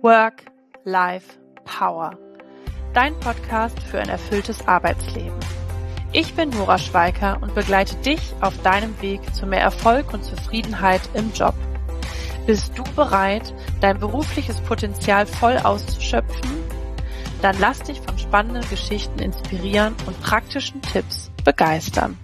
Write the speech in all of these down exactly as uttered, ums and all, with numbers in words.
Work-Life-Power. Dein Podcast für ein erfülltes Arbeitsleben. Ich bin Nora Schweiker und begleite dich auf deinem Weg zu mehr Erfolg und Zufriedenheit im Job. Bist du bereit, dein berufliches Potenzial voll auszuschöpfen? Dann lass dich von spannenden Geschichten inspirieren und praktischen Tipps begeistern.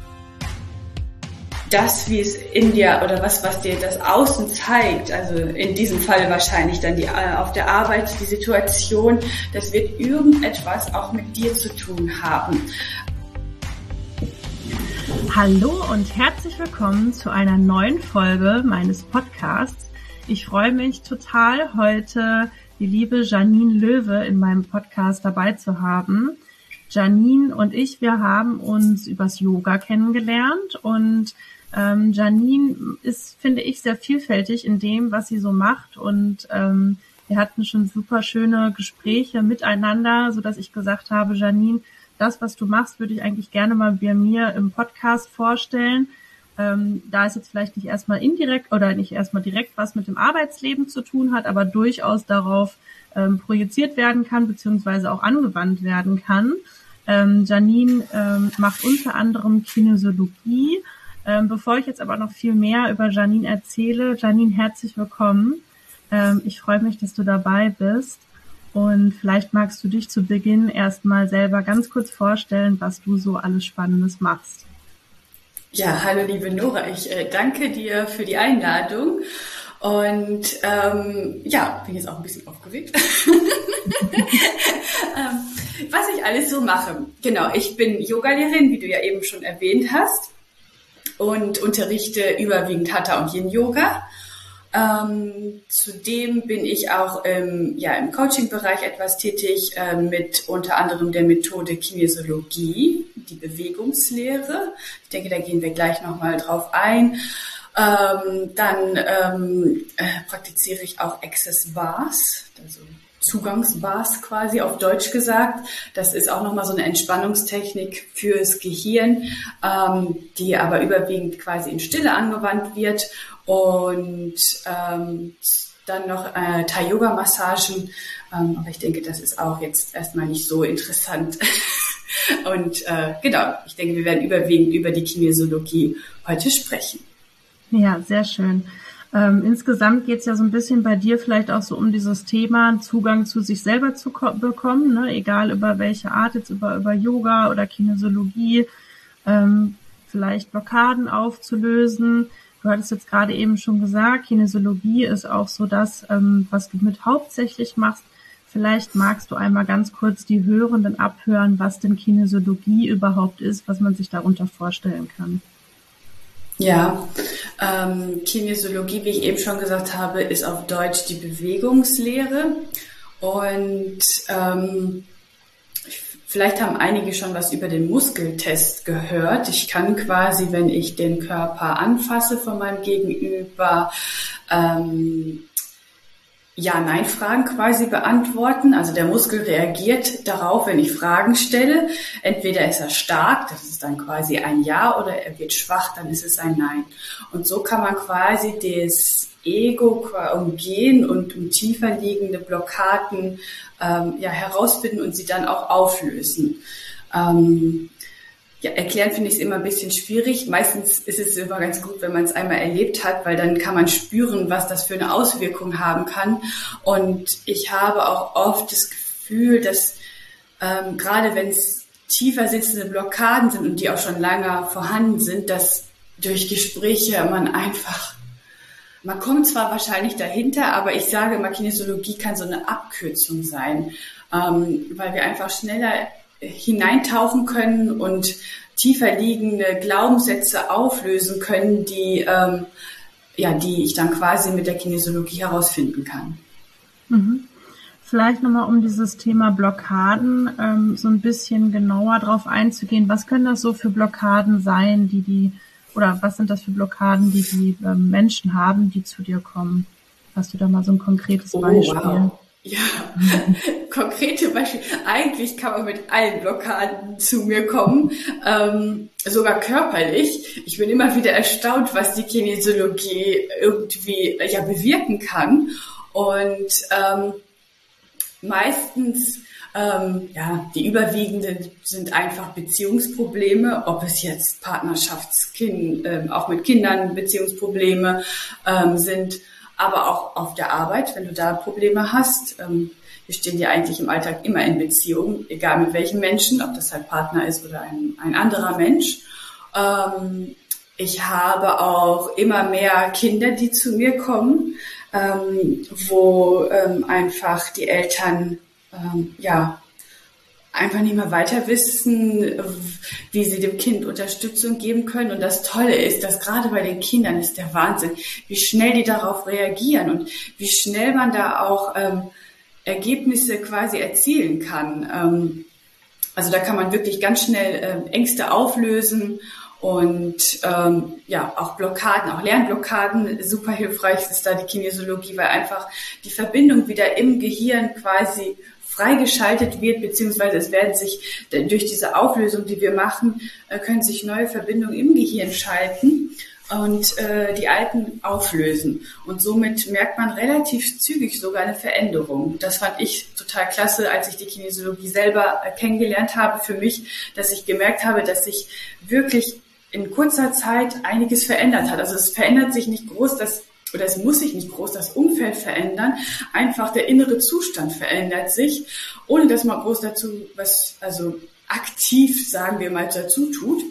Das, wie es in dir oder was, was dir das Außen zeigt, also in diesem Fall wahrscheinlich dann die, auf der Arbeit die Situation, das wird irgendetwas auch mit dir zu tun haben. Hallo und herzlich willkommen zu einer neuen Folge meines Podcasts. Ich freue mich total, heute die liebe Janine Löwe in meinem Podcast dabei zu haben. Janine und ich, wir haben uns übers Yoga kennengelernt und ähm, Janine ist, finde ich, sehr vielfältig in dem, was sie so macht und ähm, wir hatten schon super schöne Gespräche miteinander, sodass ich gesagt habe, Janine, das, was du machst, würde ich eigentlich gerne mal bei mir im Podcast vorstellen. Ähm, da es jetzt vielleicht nicht erstmal indirekt oder nicht erstmal direkt was mit dem Arbeitsleben zu tun hat, aber durchaus darauf ähm, projiziert werden kann, beziehungsweise auch angewandt werden kann. Ähm, Janine ähm, macht unter anderem Kinesiologie. Ähm, bevor ich jetzt aber noch viel mehr über Janine erzähle, Janine, herzlich willkommen. Ähm, ich freue mich, dass du dabei bist. Und vielleicht magst du dich zu Beginn erstmal selber ganz kurz vorstellen, was du so alles Spannendes machst. Ja, hallo liebe Nora, ich äh, danke dir für die Einladung und ähm, ja, bin jetzt auch ein bisschen aufgeregt, ähm, was ich alles so mache. Genau, ich bin Yogalehrerin, wie du ja eben schon erwähnt hast, und unterrichte überwiegend Hatha und Yin Yoga. Ähm, zudem bin ich auch ähm, ja, im Coaching-Bereich etwas tätig, äh, mit unter anderem der Methode Kinesiologie, die Bewegungslehre. Ich denke, da gehen wir gleich nochmal drauf ein. Ähm, dann ähm, äh, praktiziere ich auch Access Bars, also Zugangsbars quasi auf Deutsch gesagt. Das ist auch nochmal so eine Entspannungstechnik fürs Gehirn, ähm, die aber überwiegend quasi in Stille angewandt wird. Und ähm, dann noch äh, Thai-Yoga-Massagen. Ähm, aber ich denke, das ist auch jetzt erstmal nicht so interessant. Und äh, genau, ich denke, wir werden überwiegend über die Kinesiologie heute sprechen. Ja, sehr schön. Ähm, insgesamt geht es ja so ein bisschen bei dir vielleicht auch so um dieses Thema, Zugang zu sich selber zu ko- bekommen, ne? Egal über welche Art, jetzt über, über Yoga oder Kinesiologie, ähm, vielleicht Blockaden aufzulösen. Du hattest jetzt gerade eben schon gesagt, Kinesiologie ist auch so das, ähm, was du mit hauptsächlich machst. Vielleicht magst du einmal ganz kurz die Hörenden abhören, was denn Kinesiologie überhaupt ist, was man sich darunter vorstellen kann. Ja, ähm, Kinesiologie, wie ich eben schon gesagt habe, ist auf Deutsch die Bewegungslehre. Und ähm, vielleicht haben einige schon was über den Muskeltest gehört. Ich kann quasi, wenn ich den Körper anfasse von meinem Gegenüber, ähm, Ja-Nein-Fragen quasi beantworten. Also der Muskel reagiert darauf, wenn ich Fragen stelle. Entweder ist er stark, das ist dann quasi ein Ja, oder er wird schwach, dann ist es ein Nein. Und so kann man quasi das Ego umgehen und um tiefer liegende Blockaden ähm, ja, herausfinden und sie dann auch auflösen. Ähm, Ja, erklären finde ich es immer ein bisschen schwierig. Meistens ist es immer ganz gut, wenn man es einmal erlebt hat, weil dann kann man spüren, was das für eine Auswirkung haben kann. Und ich habe auch oft das Gefühl, dass ähm, gerade wenn es tiefer sitzende Blockaden sind und die auch schon lange vorhanden sind, dass durch Gespräche man einfach, man kommt zwar wahrscheinlich dahinter, aber ich sage immer, Kinesiologie kann so eine Abkürzung sein, ähm, weil wir einfach schneller hineintauchen können und tiefer liegende Glaubenssätze auflösen können, die, ähm, ja, die ich dann quasi mit der Kinesiologie herausfinden kann. Mhm. Vielleicht nochmal, um dieses Thema Blockaden ähm, so ein bisschen genauer drauf einzugehen. Was können das so für Blockaden sein, die die, oder was sind das für Blockaden, die die ähm, Menschen haben, die zu dir kommen? Hast du da mal so ein konkretes Beispiel? Oh, wow. Ja, konkrete Beispiele. Eigentlich kann man mit allen Blockaden zu mir kommen, ähm, sogar körperlich. Ich bin immer wieder erstaunt, was die Kinesiologie irgendwie ja bewirken kann. Und ähm, meistens, ähm, ja, die überwiegenden sind einfach Beziehungsprobleme, ob es jetzt Partnerschaftskind, ähm, auch mit Kindern Beziehungsprobleme ähm, sind, aber auch auf der Arbeit, wenn du da Probleme hast. Ähm, wir stehen ja eigentlich im Alltag immer in Beziehung, egal mit welchem Menschen, ob das halt Partner ist oder ein, ein anderer Mensch. Ähm, ich habe auch immer mehr Kinder, die zu mir kommen, ähm, wo ähm, einfach die Eltern ähm, ja einfach nicht mehr weiter wissen, wie sie dem Kind Unterstützung geben können. Und das Tolle ist, dass gerade bei den Kindern ist der Wahnsinn, wie schnell die darauf reagieren und wie schnell man da auch ähm, Ergebnisse quasi erzielen kann. Ähm, also da kann man wirklich ganz schnell ähm, Ängste auflösen und ähm, ja auch Blockaden, auch Lernblockaden. Super hilfreich ist da die Kinesiologie, weil einfach die Verbindung wieder im Gehirn quasi freigeschaltet wird, beziehungsweise es werden sich durch diese Auflösung, die wir machen, können sich neue Verbindungen im Gehirn schalten und äh, die alten auflösen. Und somit merkt man relativ zügig sogar eine Veränderung. Das fand ich total klasse, als ich die Kinesiologie selber äh, kennengelernt habe für mich, dass ich gemerkt habe, dass sich wirklich in kurzer Zeit einiges verändert hat. Also es verändert sich nicht groß, dass oder es muss sich nicht groß das Umfeld verändern, einfach der innere Zustand verändert sich, ohne dass man groß dazu was, also aktiv, sagen wir mal, dazu tut.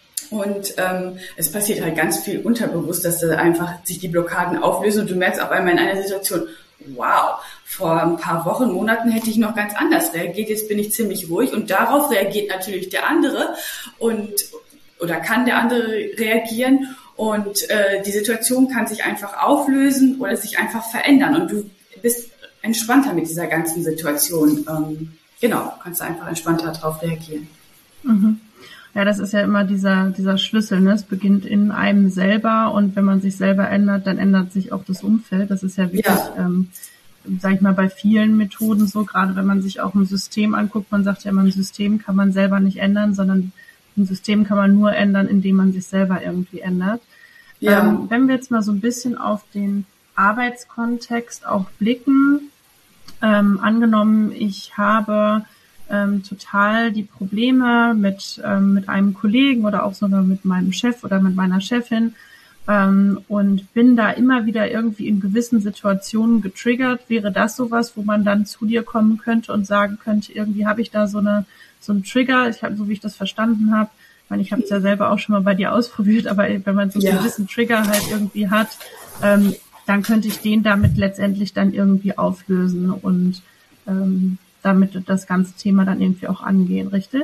Und ähm, es passiert halt ganz viel unterbewusst, dass da einfach sich die Blockaden auflösen und du merkst auf einmal in einer Situation, wow, vor ein paar Wochen, Monaten hätte ich noch ganz anders reagiert, jetzt bin ich ziemlich ruhig und darauf reagiert natürlich der andere und oder kann der andere reagieren. Und äh, die Situation kann sich einfach auflösen oder sich einfach verändern. Und du bist entspannter mit dieser ganzen Situation. Ähm, genau, kannst du einfach entspannter darauf reagieren. Mhm. Ja, das ist ja immer dieser dieser Schlüssel, ne? Es beginnt in einem selber und wenn man sich selber ändert, dann ändert sich auch das Umfeld. Das ist ja wirklich, ja. ähm, sag ich mal, bei vielen Methoden so, gerade wenn man sich auch ein System anguckt. Man sagt ja immer, ein System kann man selber nicht ändern, sondern ein System kann man nur ändern, indem man sich selber irgendwie ändert. Ja. Ähm, wenn wir jetzt mal so ein bisschen auf den Arbeitskontext auch blicken, ähm, angenommen, ich habe ähm, total die Probleme mit ähm, mit einem Kollegen oder auch sogar mit meinem Chef oder mit meiner Chefin ähm, und bin da immer wieder irgendwie in gewissen Situationen getriggert. Wäre das sowas, wo man dann zu dir kommen könnte und sagen könnte, irgendwie habe ich da so eine so einen Trigger, ich habe, so wie ich das verstanden habe, ich meine, ich habe es ja selber auch schon mal bei dir ausprobiert, aber wenn man so einen ja. gewissen Trigger halt irgendwie hat, ähm, dann könnte ich den damit letztendlich dann irgendwie auflösen und ähm, damit das ganze Thema dann irgendwie auch angehen, richtig?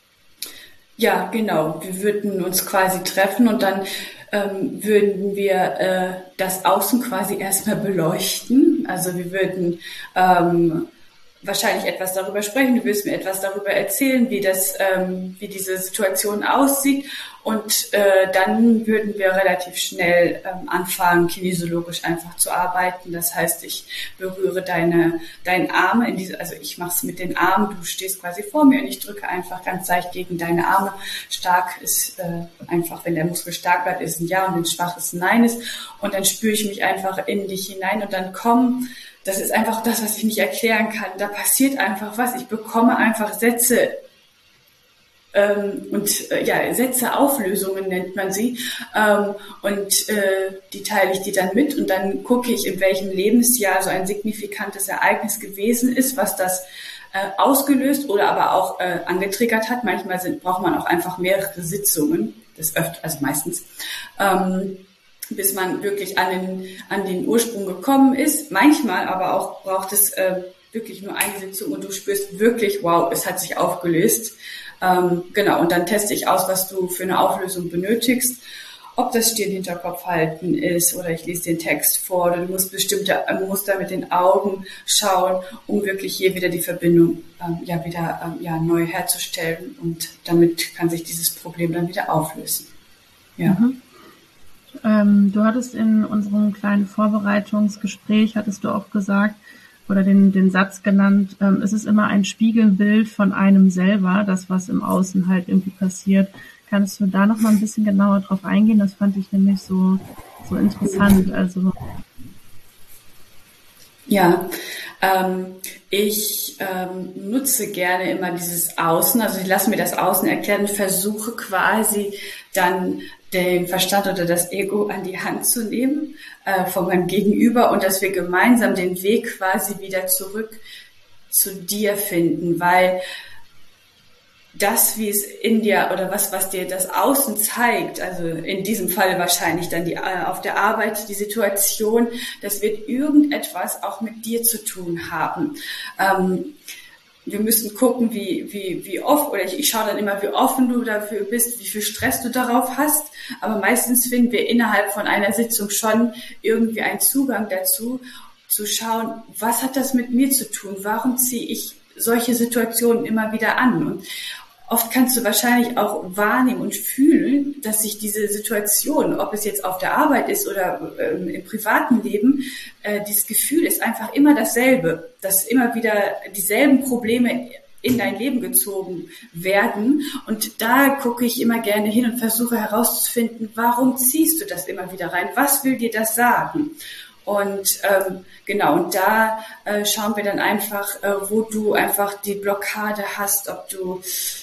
Ja, genau. Wir würden uns quasi treffen und dann ähm, würden wir äh, das Außen quasi erstmal beleuchten. Also wir würden ähm, wahrscheinlich etwas darüber sprechen, du wirst mir etwas darüber erzählen, wie das, ähm, wie diese Situation aussieht und äh, dann würden wir relativ schnell ähm, anfangen, kinesiologisch einfach zu arbeiten. Das heißt, ich berühre deine deine Arme in diese, also ich mache es mit den Armen, du stehst quasi vor mir und ich drücke einfach ganz leicht gegen deine Arme. Stark ist äh, einfach, wenn der Muskel stark bleibt, ist ein Ja und wenn schwach ist ein Nein ist und dann spüre ich mich einfach in dich hinein und dann kommen. Das ist einfach das, was ich nicht erklären kann. Da passiert einfach was. Ich bekomme einfach Sätze ähm, und äh, ja Sätze, Auflösungen nennt man sie. Ähm, und äh, die teile ich dir dann mit und dann gucke ich, in welchem Lebensjahr so ein signifikantes Ereignis gewesen ist, was das äh, ausgelöst oder aber auch äh, angetriggert hat. Manchmal sind, braucht man auch einfach mehrere Sitzungen. Das öfter, also meistens. Ähm, bis man wirklich an den, an den Ursprung gekommen ist. Manchmal aber auch braucht es äh, wirklich nur eine Sitzung und du spürst wirklich, wow, es hat sich aufgelöst. Ähm, genau, und dann teste ich aus, was du für eine Auflösung benötigst. Ob das Stirn-Hinterkopf halten ist oder ich lese den Text vor oder du musst bestimmte Muster mit den Augen schauen, um wirklich hier wieder die Verbindung ähm, ja wieder ähm, ja neu herzustellen und damit kann sich dieses Problem dann wieder auflösen. Ja. Mhm. Ähm, du hattest in unserem kleinen Vorbereitungsgespräch, hattest du auch gesagt, oder den, den Satz genannt, ähm, es ist immer ein Spiegelbild von einem selber, das, was im Außen halt irgendwie passiert. Kannst du da noch mal ein bisschen genauer drauf eingehen? Das fand ich nämlich so, so interessant. Also Ja, ähm, ich ähm, nutze gerne immer dieses Außen, also ich lasse mir das Außen erklären und versuche quasi dann den Verstand oder das Ego an die Hand zu nehmen äh, von meinem Gegenüber und dass wir gemeinsam den Weg quasi wieder zurück zu dir finden, weil das, wie es in dir oder was, was dir das Außen zeigt, also in diesem Fall wahrscheinlich dann die, äh, auf der Arbeit, die Situation, das wird irgendetwas auch mit dir zu tun haben. Ähm, wir müssen gucken, wie, wie, wie oft, oder ich, ich schaue dann immer, wie offen du dafür bist, wie viel Stress du darauf hast. Aber meistens finden wir innerhalb von einer Sitzung schon irgendwie einen Zugang dazu, zu schauen, was hat das mit mir zu tun? Warum ziehe ich solche Situationen immer wieder an? Und oft kannst du wahrscheinlich auch wahrnehmen und fühlen, dass sich diese Situation, ob es jetzt auf der Arbeit ist oder ähm, im privaten Leben, äh, dieses Gefühl ist einfach immer dasselbe, dass immer wieder dieselben Probleme in dein Leben gezogen werden. Und da gucke ich immer gerne hin und versuche herauszufinden, warum ziehst du das immer wieder rein? Was will dir das sagen? Und ähm, genau, und da äh, schauen wir dann einfach, äh, wo du einfach die Blockade hast, ob du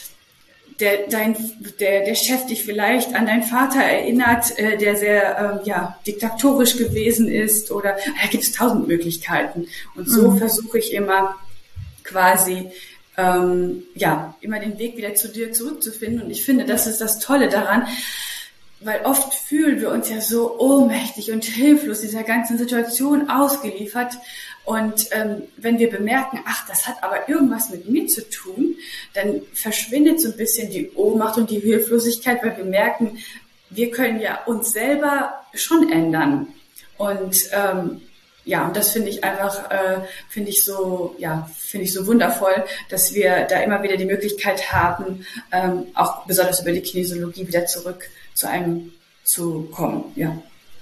der dein der der Chef dich vielleicht an deinen Vater erinnert, äh, der sehr äh, ja diktatorisch gewesen ist, oder da gibt es tausend Möglichkeiten. Und so mhm. versuche ich immer quasi ähm, ja immer den Weg wieder zu dir zurückzufinden. Und ich finde, das ist das Tolle daran. Weil oft fühlen wir uns ja so ohnmächtig und hilflos dieser ganzen Situation ausgeliefert. Und ähm, wenn wir bemerken, ach, das hat aber irgendwas mit mir zu tun, dann verschwindet so ein bisschen die Ohnmacht und die Hilflosigkeit, weil wir merken, wir können ja uns selber schon ändern. Und ähm, ja, und das finde ich einfach, äh, finde ich so, ja, finde ich so wundervoll, dass wir da immer wieder die Möglichkeit haben, ähm, auch besonders über die Kinesiologie wieder zurück zu einem zu kommen, ja.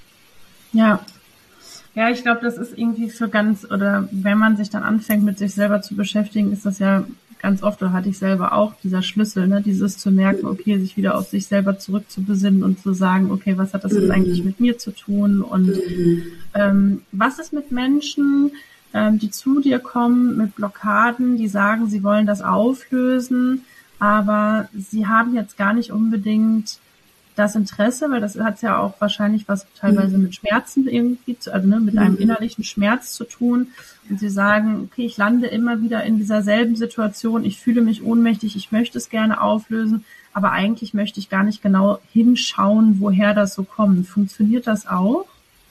Ja. Ja, ich glaube, das ist irgendwie für ganz, oder wenn man sich dann anfängt, mit sich selber zu beschäftigen, ist das ja ganz oft, oder hatte ich selber auch, dieser Schlüssel, ne, dieses zu merken, okay, sich wieder auf sich selber zurückzubesinnen und zu sagen, okay, was hat das jetzt eigentlich mit mir zu tun? Und ähm, was ist mit Menschen, ähm, die zu dir kommen mit Blockaden, die sagen, sie wollen das auflösen, aber sie haben jetzt gar nicht unbedingt das Interesse, weil das hat ja auch wahrscheinlich was teilweise mhm. mit Schmerzen irgendwie, zu, also ne, mit mhm. einem innerlichen Schmerz zu tun. Und sie sagen, okay, ich lande immer wieder in dieser selben Situation, ich fühle mich ohnmächtig, ich möchte es gerne auflösen, aber eigentlich möchte ich gar nicht genau hinschauen, woher das so kommt. Funktioniert das auch?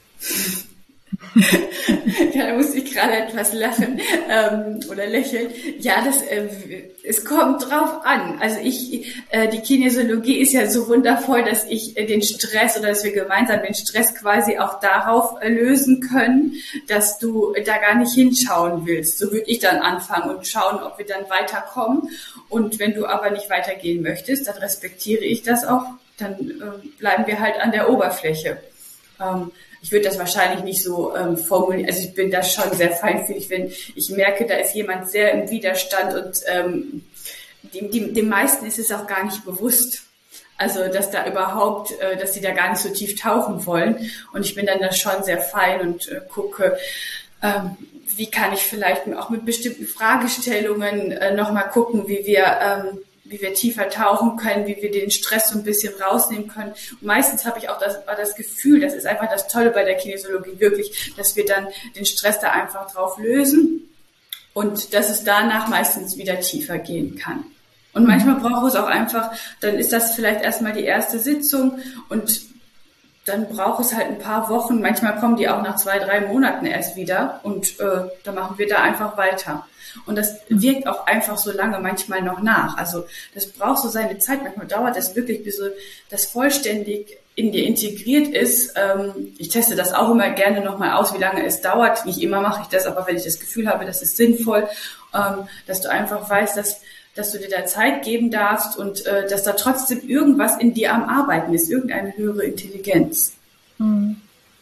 Ja, da musste ich gerade etwas lachen ähm, oder lächeln. Ja, das äh, es kommt drauf an. Also ich, äh, die Kinesiologie ist ja so wundervoll, dass ich äh, den Stress oder dass wir gemeinsam den Stress quasi auch darauf äh, lösen können, dass du da gar nicht hinschauen willst. So würde ich dann anfangen und schauen, ob wir dann weiterkommen. Und wenn du aber nicht weitergehen möchtest, dann respektiere ich das auch. Dann äh, bleiben wir halt an der Oberfläche. Ähm, Ich würde das wahrscheinlich nicht so ähm, formulieren, also ich bin da schon sehr feinfühlig, wenn ich merke, da ist jemand sehr im Widerstand und ähm, dem, dem, dem meisten ist es auch gar nicht bewusst, also dass da überhaupt, äh, dass sie da gar nicht so tief tauchen wollen, und ich bin dann da schon sehr fein und äh, gucke, ähm, wie kann ich vielleicht auch mit bestimmten Fragestellungen äh, nochmal gucken, wie wir ähm, wie wir tiefer tauchen können, wie wir den Stress so ein bisschen rausnehmen können. Und meistens habe ich auch das, das Gefühl, das ist einfach das Tolle bei der Kinesiologie, wirklich, dass wir dann den Stress da einfach drauf lösen und dass es danach meistens wieder tiefer gehen kann. Und manchmal braucht es auch einfach, dann ist das vielleicht erstmal die erste Sitzung und dann braucht es halt ein paar Wochen. Manchmal kommen die auch nach zwei, drei Monaten erst wieder und äh, dann machen wir da einfach weiter. Und das wirkt auch einfach so lange manchmal noch nach. Also das braucht so seine Zeit. Manchmal dauert das wirklich, bis so das vollständig in dir integriert ist. Ähm, ich teste das auch immer gerne nochmal aus, wie lange es dauert. Nicht immer mache ich das, aber wenn ich das Gefühl habe, das ist sinnvoll, ähm, dass du einfach weißt, dass dass du dir da Zeit geben darfst und äh, dass da trotzdem irgendwas in dir am Arbeiten ist, irgendeine höhere Intelligenz. Hm.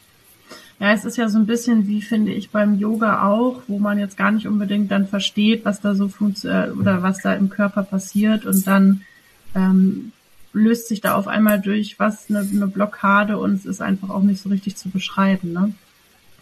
Ja, es ist ja so ein bisschen wie, finde ich, beim Yoga auch, wo man jetzt gar nicht unbedingt dann versteht, was da so funktioniert oder was da im Körper passiert, und dann ähm, löst sich da auf einmal durch was eine, eine Blockade, und es ist einfach auch nicht so richtig zu beschreiben, ne?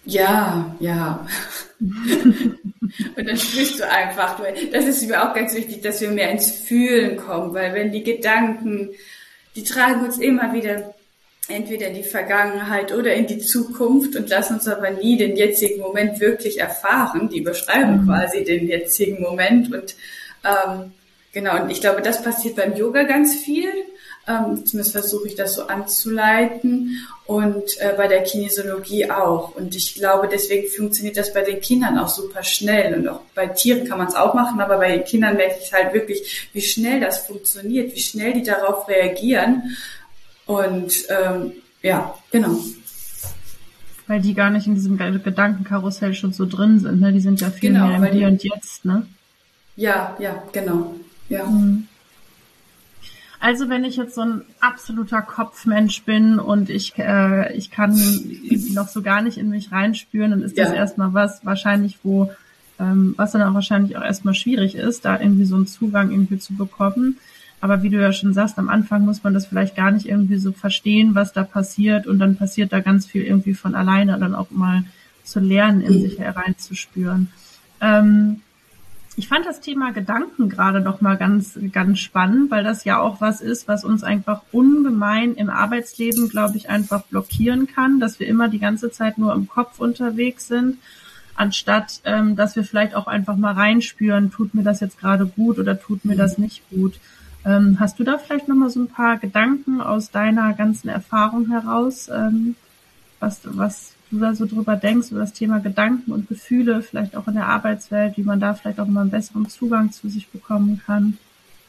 Ja, ja. Und dann spürst du einfach, das ist mir auch ganz wichtig, dass wir mehr ins Fühlen kommen, weil wenn die Gedanken, die tragen uns immer wieder entweder in die Vergangenheit oder in die Zukunft und lassen uns aber nie den jetzigen Moment wirklich erfahren. Die überschreiben mhm. quasi den jetzigen Moment und ähm, genau, und ich glaube, das passiert beim Yoga ganz viel. Ähm, zumindest versuche ich das so anzuleiten und äh, bei der Kinesiologie auch. Und ich glaube, deswegen funktioniert das bei den Kindern auch super schnell. Und auch bei Tieren kann man es auch machen, aber bei den Kindern merke ich halt wirklich, wie schnell das funktioniert, wie schnell die darauf reagieren. Und ähm, ja, genau. Weil die gar nicht in diesem Gedankenkarussell schon so drin sind, ne? Die sind ja viel genau, mehr im Hier und Jetzt, ne? Ja, ja, genau. Ja. Mhm. Also wenn ich jetzt so ein absoluter Kopfmensch bin und ich äh, ich kann irgendwie noch so gar nicht in mich reinspüren, dann ist das ja. erstmal was wahrscheinlich, wo ähm, was dann auch wahrscheinlich auch erstmal schwierig ist, da irgendwie so einen Zugang irgendwie zu bekommen. Aber wie du ja schon sagst, am Anfang muss man das vielleicht gar nicht irgendwie so verstehen, was da passiert, und dann passiert da ganz viel irgendwie von alleine, dann auch mal zu lernen, in mhm. sich hereinzuspüren. Ähm, Ich fand das Thema Gedanken gerade noch mal ganz, ganz spannend, weil das ja auch was ist, was uns einfach ungemein im Arbeitsleben, glaube ich, einfach blockieren kann, dass wir immer die ganze Zeit nur im Kopf unterwegs sind, anstatt, ähm, dass wir vielleicht auch einfach mal reinspüren, tut mir das jetzt gerade gut oder tut mir das nicht gut. Ähm, hast du da vielleicht noch mal so ein paar Gedanken aus deiner ganzen Erfahrung heraus, ähm, was, was du da so drüber denkst, über das Thema Gedanken und Gefühle, vielleicht auch in der Arbeitswelt, wie man da vielleicht auch mal einen besseren Zugang zu sich bekommen kann?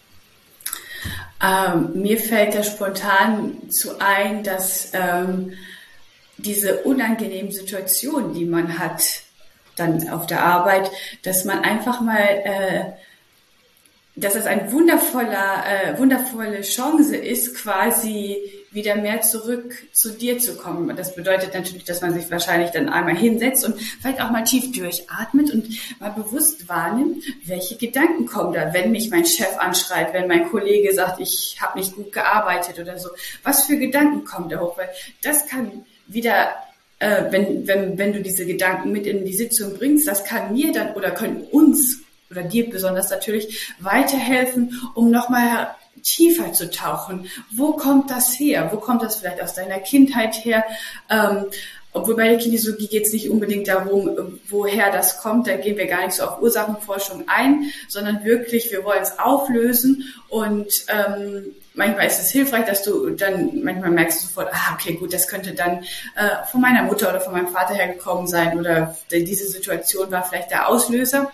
Ähm, mir fällt da spontan zu ein, dass ähm, diese unangenehmen Situationen, die man hat, dann auf der Arbeit, dass man einfach mal, äh, dass es ein wundervoller, äh, wundervolle Chance ist, quasi wieder mehr zurück zu dir zu kommen. Und das bedeutet natürlich, dass man sich wahrscheinlich dann einmal hinsetzt und vielleicht auch mal tief durchatmet und mal bewusst wahrnimmt, welche Gedanken kommen da, wenn mich mein Chef anschreit, wenn mein Kollege sagt, ich habe nicht gut gearbeitet oder so. Was für Gedanken kommen da hoch? Weil das kann wieder, äh, wenn, wenn, wenn du diese Gedanken mit in die Sitzung bringst, das kann mir dann oder können uns oder dir besonders natürlich weiterhelfen, um nochmal tiefer zu tauchen. Wo kommt das her? Wo kommt das vielleicht aus deiner Kindheit her? Ähm, obwohl bei der Kinesiologie geht es nicht unbedingt darum, woher das kommt. Da gehen wir gar nicht so auf Ursachenforschung ein, sondern wirklich, wir wollen es auflösen. Und ähm, manchmal ist es hilfreich, dass du dann, manchmal merkst du sofort, ah, okay, gut, das könnte dann äh, von meiner Mutter oder von meinem Vater hergekommen sein oder diese Situation war vielleicht der Auslöser.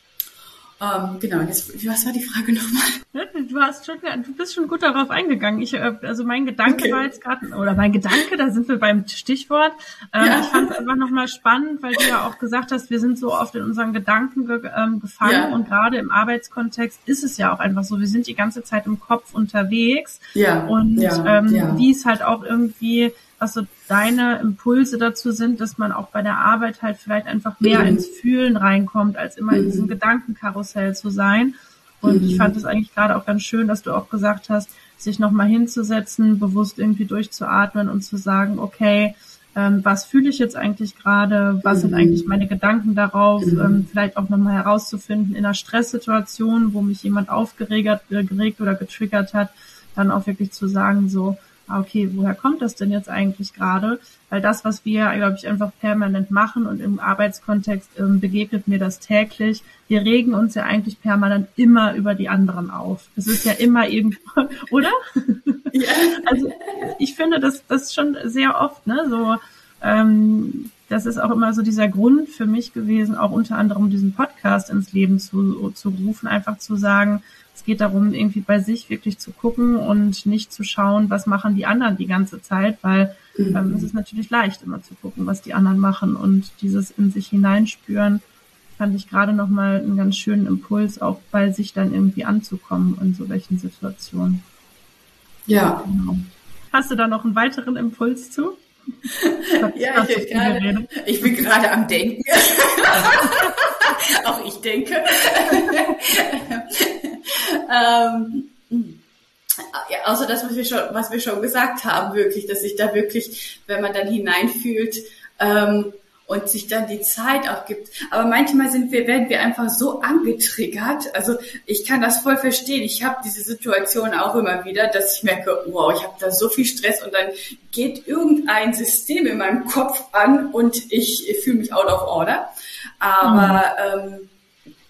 Um, genau, jetzt, was war die Frage nochmal? Du hast schon, du bist schon gut darauf eingegangen. Ich, also mein Gedanke okay. war jetzt gerade, oder mein Gedanke, da sind wir beim Stichwort. Ähm, ja. Ich fand es einfach nochmal spannend, weil du ja auch gesagt hast, wir sind so oft in unseren Gedanken ge, ähm, gefangen ja. und gerade im Arbeitskontext ist es ja auch einfach so, wir sind die ganze Zeit im Kopf unterwegs ja. und ja. Ähm, ja. wie es halt auch irgendwie, was so deine Impulse dazu sind, dass man auch bei der Arbeit halt vielleicht einfach mehr mhm. ins Fühlen reinkommt, als immer mhm. in diesem Gedankenkarussell zu sein. Und mhm. ich fand es eigentlich gerade auch ganz schön, dass du auch gesagt hast, sich nochmal hinzusetzen, bewusst irgendwie durchzuatmen und zu sagen, okay, ähm, was fühle ich jetzt eigentlich gerade, was mhm. sind eigentlich meine Gedanken darauf, mhm. ähm, vielleicht auch nochmal herauszufinden in einer Stresssituation, wo mich jemand aufgeregt äh, geregt oder getriggert hat, dann auch wirklich zu sagen, so, okay, woher kommt das denn jetzt eigentlich gerade? Weil das, was wir, glaube ich, einfach permanent machen und im Arbeitskontext ähm, begegnet mir das täglich, wir regen uns ja eigentlich permanent immer über die anderen auf. Es ist ja immer irgendwo, oder? Ja. Also ich finde, das das schon sehr oft, ne, so, ähm, das ist auch immer so dieser Grund für mich gewesen, auch unter anderem diesen Podcast ins Leben zu, zu rufen, einfach zu sagen, es geht darum, irgendwie bei sich wirklich zu gucken und nicht zu schauen, was machen die anderen die ganze Zeit, weil mhm. ähm, es ist natürlich leicht, immer zu gucken, was die anderen machen, und dieses in sich hineinspüren, fand ich gerade nochmal einen ganz schönen Impuls, auch bei sich dann irgendwie anzukommen in so welchen Situationen. Ja. Genau. Hast du da noch einen weiteren Impuls zu? Ja, ich, ich, grade, ich bin gerade am Denken. Auch ich denke. ähm, ja, außer das, was wir schon, was wir schon gesagt haben, wirklich, dass sich da wirklich, wenn man dann hineinfühlt, ähm, und sich dann die Zeit auch gibt. Aber manchmal sind wir, werden wir einfach so angetriggert. Also ich kann das voll verstehen. Ich habe diese Situation auch immer wieder, dass ich merke, wow, ich habe da so viel Stress und dann geht irgendein System in meinem Kopf an und ich, ich fühle mich out of order. Aber mhm. ähm,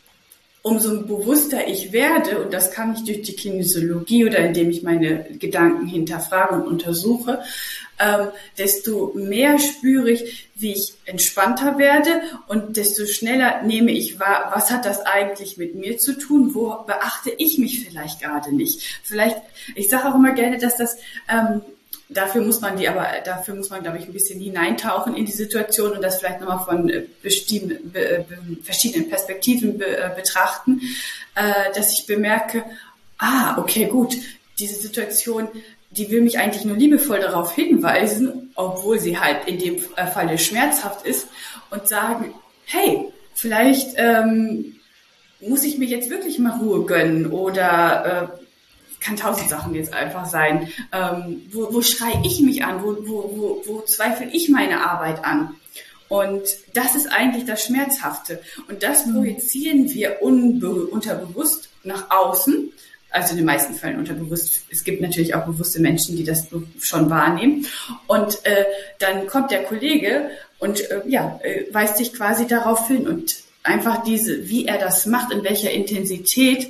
umso bewusster ich werde, und das kann ich durch die Kinesiologie oder indem ich meine Gedanken hinterfrage und untersuche, ähm, desto mehr spüre ich, wie ich entspannter werde und desto schneller nehme ich wahr, was hat das eigentlich mit mir zu tun, wo beachte ich mich vielleicht gerade nicht. Vielleicht, ich sage auch immer gerne, dass das... Ähm, Dafür muss man die aber, dafür muss man, glaube ich, ein bisschen hineintauchen in die Situation und das vielleicht nochmal von bestimmten, be, be, verschiedenen Perspektiven be, äh, betrachten, äh, dass ich bemerke, ah, okay, gut, diese Situation, die will mich eigentlich nur liebevoll darauf hinweisen, obwohl sie halt in dem Falle schmerzhaft ist und sagen, hey, vielleicht ähm, muss ich mir jetzt wirklich mal Ruhe gönnen oder äh, kann tausend Sachen jetzt einfach sein. Ähm, wo, wo schreie ich mich an? Wo, wo, wo, wo zweifle ich meine Arbeit an? Und das ist eigentlich das Schmerzhafte. Und das projizieren wir unbe- unterbewusst nach außen. Also in den meisten Fällen unterbewusst. Es gibt natürlich auch bewusste Menschen, die das schon wahrnehmen. Und äh, dann kommt der Kollege und äh, ja, äh, weist sich quasi darauf hin. Und einfach diese, wie er das macht, in welcher Intensität,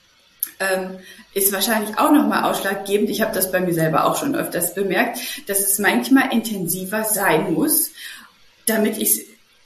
ähm, ist wahrscheinlich auch nochmal ausschlaggebend. Ich habe das bei mir selber auch schon öfters bemerkt, dass es manchmal intensiver sein muss, damit ich,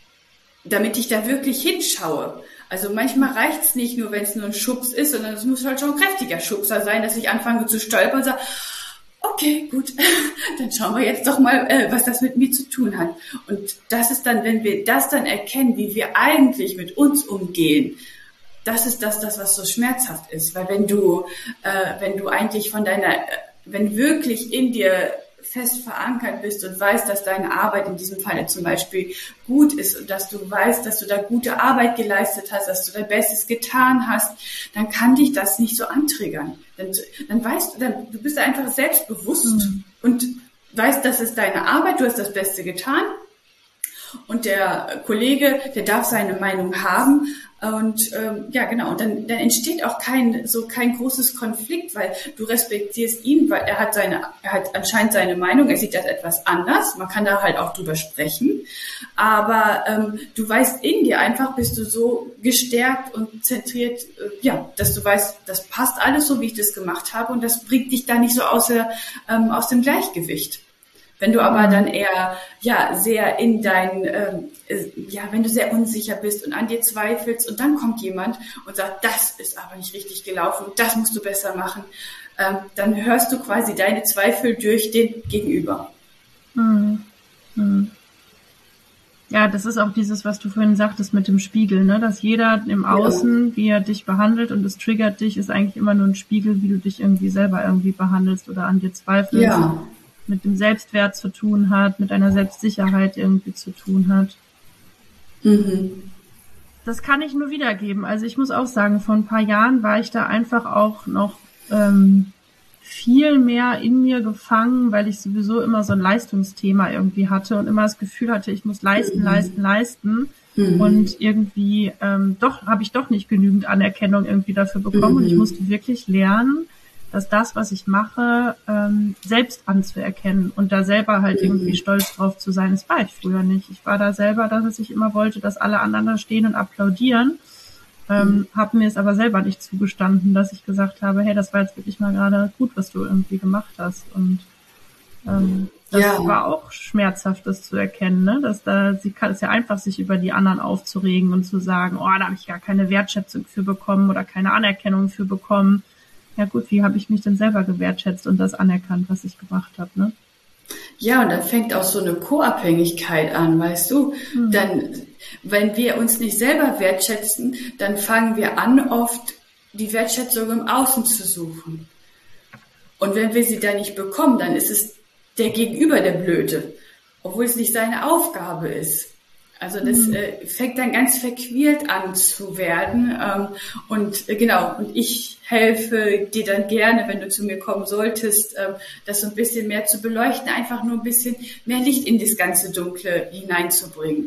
damit ich da wirklich hinschaue. Also manchmal reicht es nicht nur, wenn es nur ein Schubs ist, sondern es muss halt schon ein kräftiger Schubser sein, dass ich anfange zu stolpern und sage, okay, gut, dann schauen wir jetzt doch mal, äh, was das mit mir zu tun hat. Und das ist dann, wenn wir das dann erkennen, wie wir eigentlich mit uns umgehen, das ist das, das, was so schmerzhaft ist. Weil wenn du, äh, wenn du eigentlich von deiner, äh, wenn wirklich in dir fest verankert bist und weißt, dass deine Arbeit in diesem Falle zum Beispiel gut ist und dass du weißt, dass du da gute Arbeit geleistet hast, dass du dein Bestes getan hast, dann kann dich das nicht so antriggern. Dann, dann weißt du, dann, du bist einfach selbstbewusst mhm. und weißt, das ist deine Arbeit, du hast das Beste getan. Und der Kollege, der darf seine Meinung haben. Und ähm, ja, genau. Und dann, dann entsteht auch kein so kein großes Konflikt, weil du respektierst ihn, weil er hat seine, er hat anscheinend seine Meinung. Er sieht das etwas anders. Man kann da halt auch drüber sprechen. Aber ähm, du weißt in dir einfach, bist du so gestärkt und zentriert, äh, ja, dass du weißt, das passt alles so, wie ich das gemacht habe, und das bringt dich da nicht so außer ähm, aus dem Gleichgewicht. Wenn du aber dann eher, ja, sehr in dein, ähm, ja, wenn du sehr unsicher bist und an dir zweifelst und dann kommt jemand und sagt, das ist aber nicht richtig gelaufen, das musst du besser machen, ähm, dann hörst du quasi deine Zweifel durch den Gegenüber. Mhm. Mhm. Ja, das ist auch dieses, was du vorhin sagtest mit dem Spiegel, ne, dass jeder im Außen, ja, wie er dich behandelt und es triggert dich, ist eigentlich immer nur ein Spiegel, wie du dich irgendwie selber irgendwie behandelst oder an dir zweifelst. Ja. Mit dem Selbstwert zu tun hat, mit einer Selbstsicherheit irgendwie zu tun hat. Mhm. Das kann ich nur wiedergeben. Also ich muss auch sagen, vor ein paar Jahren war ich da einfach auch noch ähm, viel mehr in mir gefangen, weil ich sowieso immer so ein Leistungsthema irgendwie hatte und immer das Gefühl hatte, ich muss leisten, mhm. leisten, leisten. Mhm. Und irgendwie ähm, doch habe ich doch nicht genügend Anerkennung irgendwie dafür bekommen. Mhm. Und ich musste wirklich lernen, dass das, was ich mache, ähm, selbst anzuerkennen und da selber halt mhm. irgendwie stolz drauf zu sein. Das war ich früher nicht. Ich war da selber, dass ich immer wollte, dass alle anderen da stehen und applaudieren. Ähm, mhm. Habe mir es aber selber nicht zugestanden, dass ich gesagt habe, hey, das war jetzt wirklich mal gerade gut, was du irgendwie gemacht hast. Und ähm, das ja. war auch schmerzhaft, das zu erkennen, ne? Dass da, sie kann es ja einfach, sich über die anderen aufzuregen und zu sagen, oh, da habe ich gar keine Wertschätzung für bekommen oder keine Anerkennung für bekommen. Ja gut, wie habe ich mich denn selber gewertschätzt und das anerkannt, was ich gemacht habe, ne? Ja, und dann fängt auch so eine Co-Abhängigkeit an, weißt du? Mhm. Dann, wenn wir uns nicht selber wertschätzen, dann fangen wir an, oft die Wertschätzung im Außen zu suchen. Und wenn wir sie da nicht bekommen, dann ist es der Gegenüber der Blöde, obwohl es nicht seine Aufgabe ist. Also das mhm. äh, fängt dann ganz verquirlt an zu werden. Ähm, und äh, genau, und ich helfe dir dann gerne, wenn du zu mir kommen solltest, ähm, das so ein bisschen mehr zu beleuchten, einfach nur ein bisschen mehr Licht in das ganze Dunkle hineinzubringen.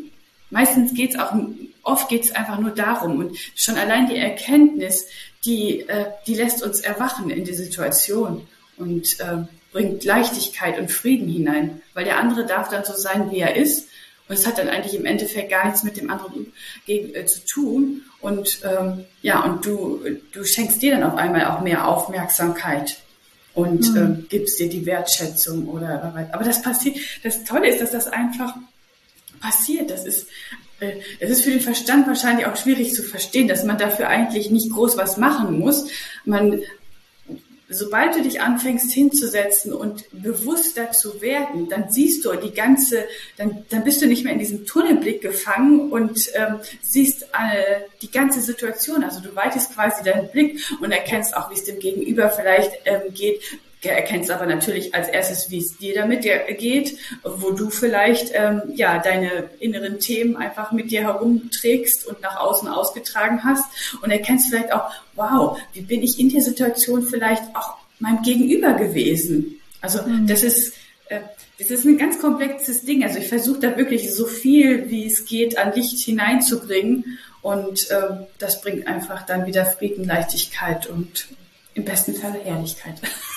meistens geht's auch, oft geht's einfach nur darum. Und schon allein die Erkenntnis, die, äh, die lässt uns erwachen in die Situation und äh, bringt Leichtigkeit und Frieden hinein. Weil der andere darf dann so sein, wie er ist. Und es hat dann eigentlich im Endeffekt gar nichts mit dem anderen gegen, äh, zu tun. Und ähm, ja, und du, du schenkst dir dann auf einmal auch mehr Aufmerksamkeit und mhm. ähm, gibst dir die Wertschätzung oder. Aber das passiert. Das Tolle ist, dass das einfach passiert. Das ist, äh, das ist für den Verstand wahrscheinlich auch schwierig zu verstehen, dass man dafür eigentlich nicht groß was machen muss. Man Sobald du dich anfängst hinzusetzen und bewusster zu werden, dann siehst du die ganze, dann, dann bist du nicht mehr in diesem Tunnelblick gefangen und ähm, siehst äh, die ganze Situation. Also du weitest quasi deinen Blick und erkennst auch, wie es dem Gegenüber vielleicht ähm, geht. Erkennst aber natürlich als erstes, wie es dir damit geht, wo du vielleicht ähm, ja deine inneren Themen einfach mit dir herumträgst und nach außen ausgetragen hast und erkennst vielleicht auch, wow, wie bin ich in der Situation vielleicht auch meinem Gegenüber gewesen? Also mhm. das ist äh, das ist ein ganz komplexes Ding. Also ich versuche da wirklich so viel, wie es geht, an Licht hineinzubringen und äh, das bringt einfach dann wieder Frieden, Leichtigkeit und im besten Falle Ehrlichkeit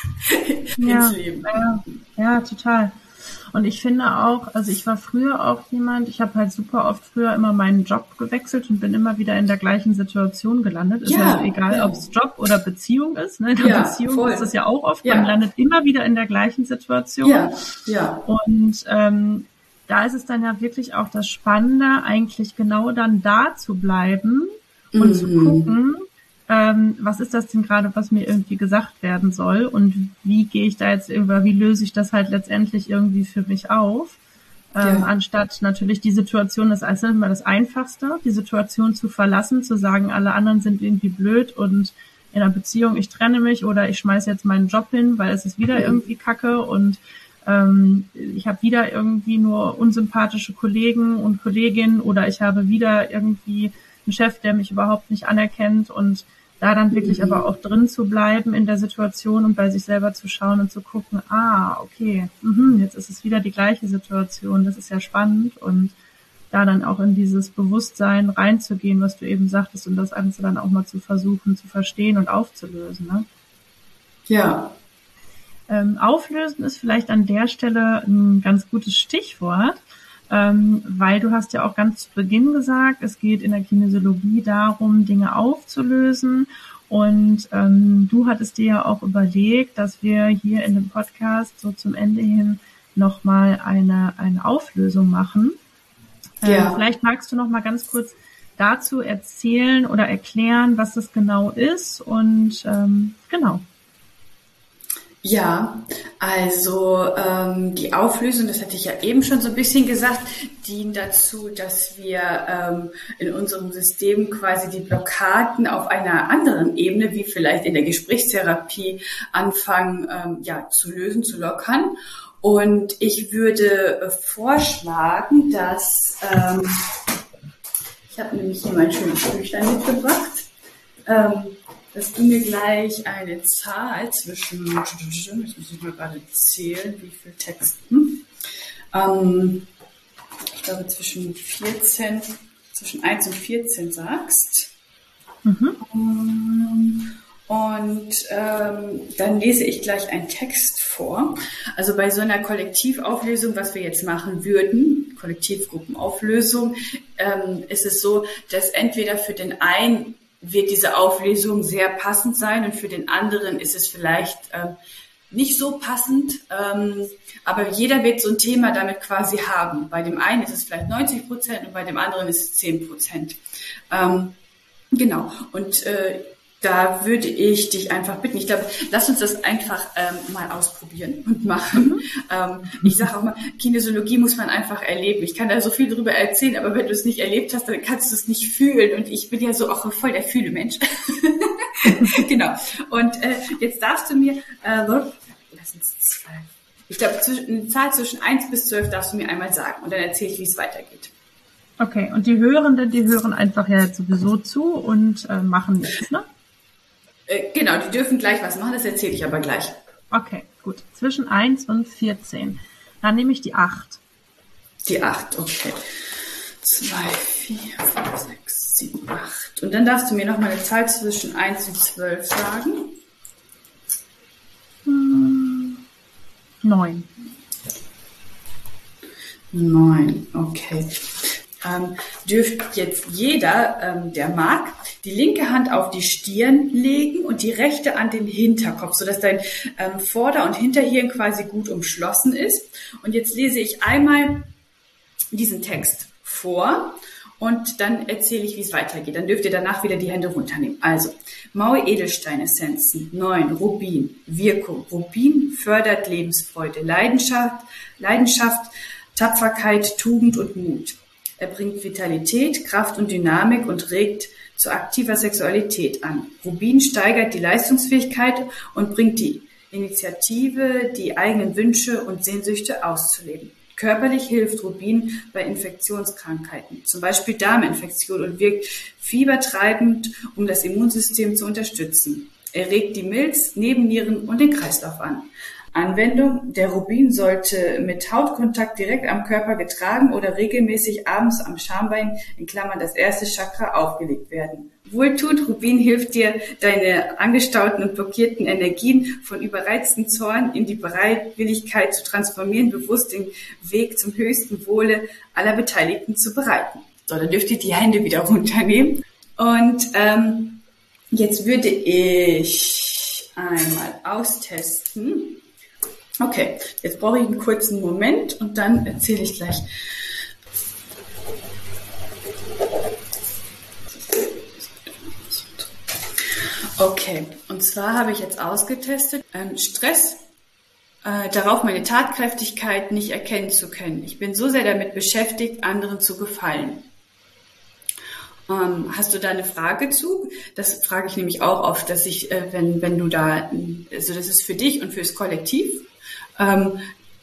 ja, ins Leben. Ja, ja, total. Und ich finde auch, also ich war früher auch jemand, ich habe halt super oft früher immer meinen Job gewechselt und bin immer wieder in der gleichen Situation gelandet. Ist ja, also egal, ja. ob es Job oder Beziehung ist. Ne? In der ja, Beziehung voll. ist das ja auch oft, ja. man landet immer wieder in der gleichen Situation. Ja, ja. Und ähm, da ist es dann ja wirklich auch das Spannende, eigentlich genau dann da zu bleiben und mhm. zu gucken, Ähm, was ist das denn gerade, was mir irgendwie gesagt werden soll und wie gehe ich da jetzt irgendwie, wie löse ich das halt letztendlich irgendwie für mich auf, ähm, ja. anstatt natürlich die Situation, das ist immer das Einfachste, die Situation zu verlassen, zu sagen, alle anderen sind irgendwie blöd und in einer Beziehung, ich trenne mich oder ich schmeiße jetzt meinen Job hin, weil es ist wieder mhm. irgendwie Kacke und ähm, ich habe wieder irgendwie nur unsympathische Kollegen und Kolleginnen oder ich habe wieder irgendwie einen Chef, der mich überhaupt nicht anerkennt und da dann wirklich mhm. aber auch drin zu bleiben in der Situation und bei sich selber zu schauen und zu gucken, ah, okay, mhm, jetzt ist es wieder die gleiche Situation, das ist ja spannend und da dann auch in dieses Bewusstsein reinzugehen, was du eben sagtest und das Ganze dann auch mal zu versuchen zu verstehen und aufzulösen. Ne? Ja. Ähm, auflösen ist vielleicht an der Stelle ein ganz gutes Stichwort, Ähm, weil du hast ja auch ganz zu Beginn gesagt, es geht in der Kinesiologie darum, Dinge aufzulösen und ähm, du hattest dir ja auch überlegt, dass wir hier in dem Podcast so zum Ende hin nochmal eine, eine Auflösung machen. Äh, ja. Vielleicht magst du noch mal ganz kurz dazu erzählen oder erklären, was das genau ist und ähm, genau. Ja, also ähm, die Auflösung, das hatte ich ja eben schon so ein bisschen gesagt, dient dazu, dass wir ähm, in unserem System quasi die Blockaden auf einer anderen Ebene, wie vielleicht in der Gesprächstherapie, anfangen ähm, ja zu lösen, zu lockern. Und ich würde äh, vorschlagen, dass ähm, ich habe nämlich hier mein schönes Büchlein mitgebracht. Ähm, dass du mir gleich eine Zahl zwischen, jetzt muss ich mal gerade zählen, wie viel Texten, ähm, ich glaube zwischen vierzehn, zwischen eins und vierzehn sagst. Mhm. Um, und ähm, dann lese ich gleich einen Text vor. Also bei so einer Kollektivauflösung, was wir jetzt machen würden, Kollektivgruppenauflösung, ähm, ist es so, dass entweder für den einen wird diese Auflösung sehr passend sein und für den anderen ist es vielleicht ähm, nicht so passend, ähm, aber jeder wird so ein Thema damit quasi haben. Bei dem einen ist es vielleicht neunzig Prozent und bei dem anderen ist es zehn Prozent. Ähm, genau, und äh, da würde ich dich einfach bitten, ich glaube, lass uns das einfach ähm, mal ausprobieren und machen. Ähm, ich sage auch mal, Kinesiologie muss man einfach erleben. Ich kann da so viel drüber erzählen, aber wenn du es nicht erlebt hast, dann kannst du es nicht fühlen. Und ich bin ja so auch voll der Fühle-Mensch. Genau. Und äh, jetzt darfst du mir, äh, lass uns zwei, ich glaube, eine Zahl zwischen eins bis zwölf darfst du mir einmal sagen. Und dann erzähle ich, wie es weitergeht. Okay, und die Hörenden, die hören einfach ja jetzt sowieso zu und äh, machen nichts, ne? Genau, die dürfen gleich was machen, das erzähle ich aber gleich. Okay, gut. Zwischen eins und vierzehn. Dann nehme ich die acht. Die acht, okay. zwei, vier, fünf, sechs, sieben, acht. Und dann darfst du mir noch mal eine Zahl zwischen eins und zwölf sagen. Hm, neun. Neun, okay. Ähm, dürft jetzt jeder, ähm, der mag, die linke Hand auf die Stirn legen und die rechte an den Hinterkopf, sodass dein ähm, Vorder- und Hinterhirn quasi gut umschlossen ist. Und jetzt lese ich einmal diesen Text vor und dann erzähle ich, wie es weitergeht. Dann dürft ihr danach wieder die Hände runternehmen. Also, Maue Edelsteinessenzen, neun, Rubin, Wirkung. Rubin fördert Lebensfreude, Leidenschaft, Leidenschaft, Tapferkeit, Tugend und Mut. Er bringt Vitalität, Kraft und Dynamik und regt zu aktiver Sexualität an. Rubin steigert die Leistungsfähigkeit und bringt die Initiative, die eigenen Wünsche und Sehnsüchte auszuleben. Körperlich hilft Rubin bei Infektionskrankheiten, zum Beispiel Darminfektion, und wirkt fiebertreibend, um das Immunsystem zu unterstützen. Er regt die Milz, Nebennieren und den Kreislauf an. Anwendung: Der Rubin sollte mit Hautkontakt direkt am Körper getragen oder regelmäßig abends am Schambein, in Klammern das erste Chakra, aufgelegt werden. Wohltut, Rubin hilft dir, deine angestauten und blockierten Energien von überreizten Zorn in die Bereitwilligkeit zu transformieren, bewusst den Weg zum höchsten Wohle aller Beteiligten zu bereiten. So, dann dürft ihr die Hände wieder runternehmen. Und ähm, jetzt würde ich einmal austesten. Okay, jetzt brauche ich einen kurzen Moment und dann erzähle ich gleich. Okay, und zwar habe ich jetzt ausgetestet, ähm, Stress, äh, darauf meine Tatkräftigkeit nicht erkennen zu können. Ich bin so sehr damit beschäftigt, anderen zu gefallen. Ähm, hast du da eine Frage zu? Das frage ich nämlich auch oft, dass ich, äh, wenn, wenn du da, also das ist für dich und fürs Kollektiv. Ähm,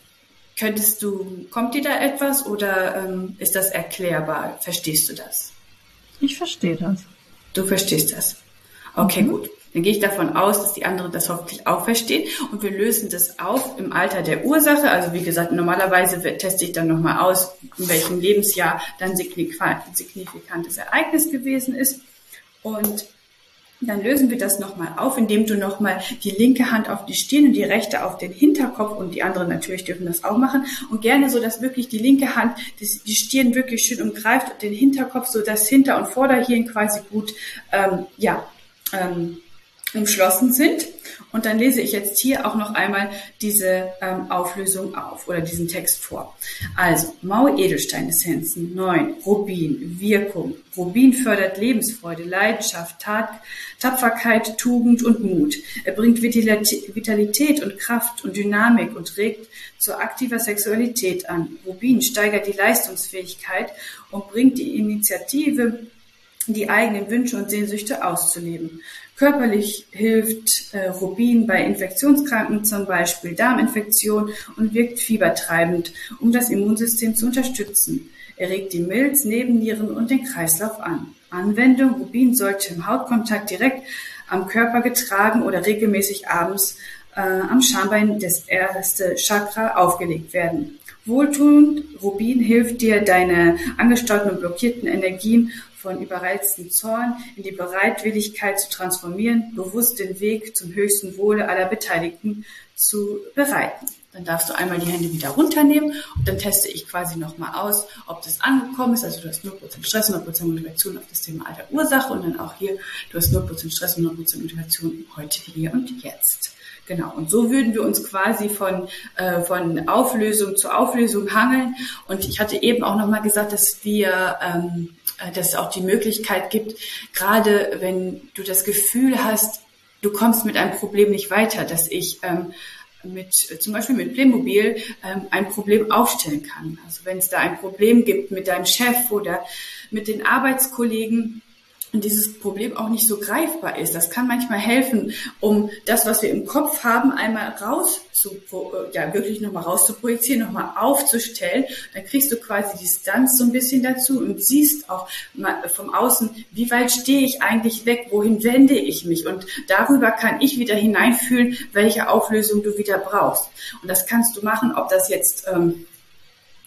könntest du, kommt dir da etwas oder ähm, ist das erklärbar? Verstehst du das? Ich verstehe das. Du verstehst das. Okay, mhm. Gut. Dann gehe ich davon aus, dass die anderen das hoffentlich auch verstehen und wir lösen das auf im Alter der Ursache. Also wie gesagt, normalerweise teste ich dann nochmal aus, in welchem Lebensjahr dann signifikantes Ereignis gewesen ist. Und dann lösen wir das nochmal auf, indem du nochmal die linke Hand auf die Stirn und die rechte auf den Hinterkopf, und die anderen natürlich dürfen das auch machen, und gerne so, dass wirklich die linke Hand die Stirn wirklich schön umgreift und den Hinterkopf, so dass Hinter- und Vorderhirn quasi gut ähm, ja ähm, umschlossen sind. Und dann lese ich jetzt hier auch noch einmal diese ähm, Auflösung auf oder diesen Text vor. Also, Maue Edelsteinessenzen, neun, Rubin, Wirkung. Rubin fördert Lebensfreude, Leidenschaft, Tat, Tapferkeit, Tugend und Mut. Er bringt Vitalität und Kraft und Dynamik und regt zu aktiver Sexualität an. Rubin steigert die Leistungsfähigkeit und bringt die Initiative, die eigenen Wünsche und Sehnsüchte auszuleben. Körperlich hilft äh, Rubin bei Infektionskranken, zum Beispiel Darminfektion, und wirkt fiebertreibend, um das Immunsystem zu unterstützen. Er regt die Milz, Nebennieren und den Kreislauf an. Anwendung: Rubin sollte im Hautkontakt direkt am Körper getragen oder regelmäßig abends äh, am Schambein, das erste Chakra, aufgelegt werden. Wohltuend, Rubin hilft dir, deine angestauten und blockierten Energien von überreizten Zorn in die Bereitwilligkeit zu transformieren, bewusst den Weg zum höchsten Wohle aller Beteiligten zu bereiten. Dann darfst du einmal die Hände wieder runternehmen und dann teste ich quasi nochmal aus, ob das angekommen ist. Also du hast null Prozent Stress, hundert Prozent Motivation auf das Thema Alter Ursache, und dann auch hier, du hast null Prozent Stress, hundert Prozent Motivation heute, hier und jetzt. Genau, und so würden wir uns quasi von, äh, von Auflösung zu Auflösung hangeln. Und ich hatte eben auch nochmal gesagt, dass wir, ähm, dass es auch die Möglichkeit gibt, gerade wenn du das Gefühl hast, du kommst mit einem Problem nicht weiter, dass ich ähm, mit zum Beispiel mit Playmobil ähm, ein Problem aufstellen kann. Also wenn es da ein Problem gibt mit deinem Chef oder mit den Arbeitskollegen, und dieses Problem auch nicht so greifbar ist. Das kann manchmal helfen, um das, was wir im Kopf haben, einmal raus zu, ja, wirklich nochmal rauszuprojizieren, nochmal aufzustellen. Dann kriegst du quasi Distanz so ein bisschen dazu und siehst auch vom Außen, wie weit stehe ich eigentlich weg, wohin wende ich mich? Und darüber kann ich wieder hineinfühlen, welche Auflösung du wieder brauchst. Und das kannst du machen, ob das jetzt, ähm,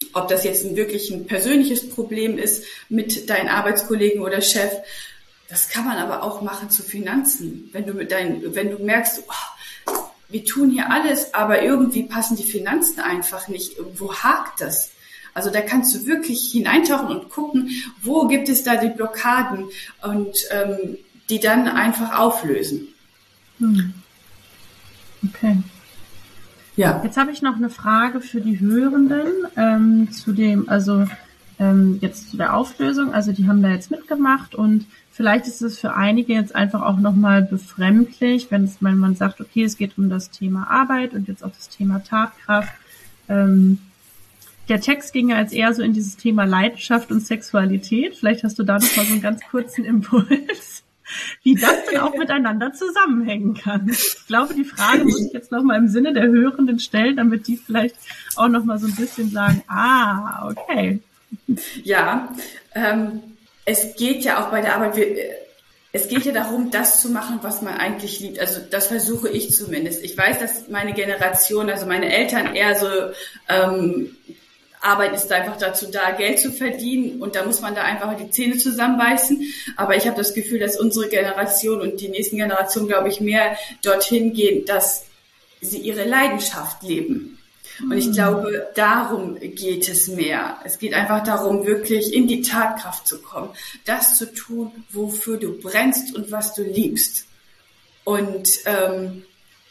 ob das jetzt ein wirklich ein persönliches Problem ist mit deinen Arbeitskollegen oder Chef. Das kann man aber auch machen zu Finanzen. Wenn du mit deinen, wenn du merkst, oh, wir tun hier alles, aber irgendwie passen die Finanzen einfach nicht. Wo hakt das? Also da kannst du wirklich hineintauchen und gucken, wo gibt es da die Blockaden und ähm, die dann einfach auflösen. Hm. Okay. Ja. Jetzt habe ich noch eine Frage für die Hörenden ähm, zu dem, also ähm, jetzt zu der Auflösung. Also die haben da jetzt mitgemacht und vielleicht ist es für einige jetzt einfach auch nochmal befremdlich, wenn es, wenn man sagt, okay, es geht um das Thema Arbeit und jetzt auch das Thema Tatkraft. Ähm, der Text ging ja jetzt eher so in dieses Thema Leidenschaft und Sexualität. Vielleicht hast du da noch mal so einen ganz kurzen Impuls, wie das denn auch miteinander zusammenhängen kann. Ich glaube, die Frage muss ich jetzt nochmal im Sinne der Hörenden stellen, damit die vielleicht auch nochmal so ein bisschen sagen, ah, okay. Ja, ähm, es geht ja auch bei der Arbeit, wir, es geht ja darum, das zu machen, was man eigentlich liebt. Also das versuche ich zumindest. Ich weiß, dass meine Generation, also meine Eltern eher so, ähm, Arbeit ist einfach dazu da, Geld zu verdienen und da muss man da einfach die Zähne zusammenbeißen. Aber ich habe das Gefühl, dass unsere Generation und die nächsten Generationen, glaube ich, mehr dorthin gehen, dass sie ihre Leidenschaft leben. Und ich glaube, darum geht es mehr. Es geht einfach darum, wirklich in die Tatkraft zu kommen, das zu tun, wofür du brennst und was du liebst. Und ähm,